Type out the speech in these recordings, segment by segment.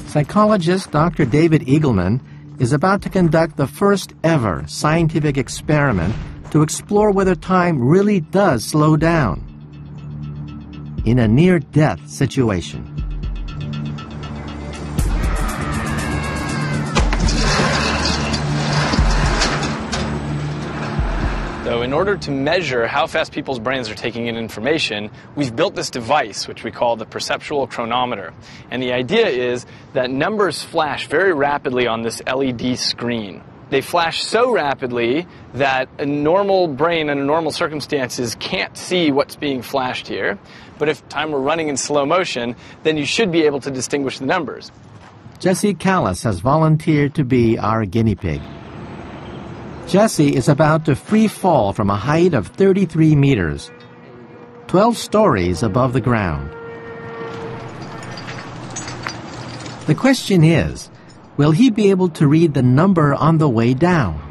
Psychologist Dr. David Eagleman is about to conduct the first ever scientific experiment to explore whether time really does slow down in a near-death situation. So in order to measure how fast people's brains are taking in information, we've built this device, which we call the perceptual chronometer. And the idea is that numbers flash very rapidly on this LED screen. They flash so rapidly that a normal brain under normal circumstances can't see what's being flashed here. But if time were running in slow motion, then you should be able to distinguish the numbers. Jesse Callis has volunteered to be our guinea pig. Jesse is about to free fall from a height of 33 meters, 12 stories above the ground. The question is, will he be able to read the number on the way down?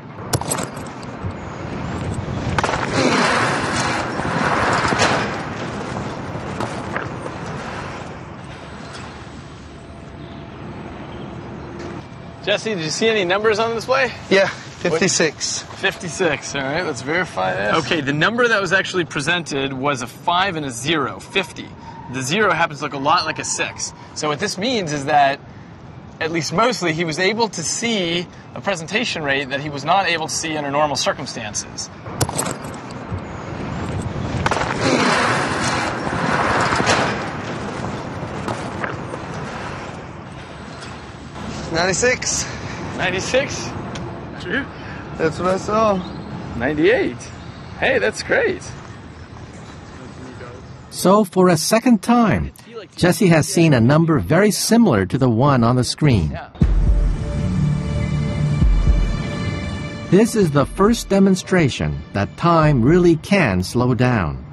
Jesse, did you see any numbers on the display? Yeah. 56. 56, all right, let's verify this. Okay, the number that was actually presented was a 5 and a 0, 50. The 0 happens to look a lot like a 6. So what this means is that, at least mostly, he was able to see a presentation rate that he was not able to see under normal circumstances. '96. 96? True. That's what I saw. 98. Hey, that's great. So for a second time, Jesse has seen a number very similar to the one on the screen. Yeah. This is the first demonstration that time really can slow down.